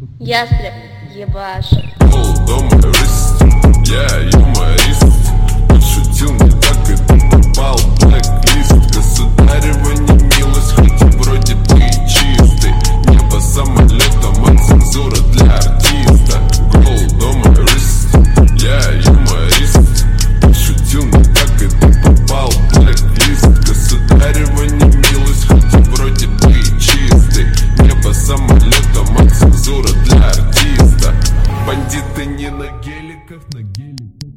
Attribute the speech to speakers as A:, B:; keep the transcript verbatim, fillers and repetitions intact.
A: Ястреб, ебаш.
B: Дома рыст, я юморист. Подшутил не так, и ты попал в блэк-лист. Государева не милость, хоть и вроде бы и чистый. Небо самолетом, а цензура для артиста. Гол, дома рыст, я юморист. Подшутил не так, и ты попал в блэк-лист. Государева не милость, хоть и вроде бы и чистый. Небо самолетом, а цензура для артиста. Бандиты не на геликах, на геликах.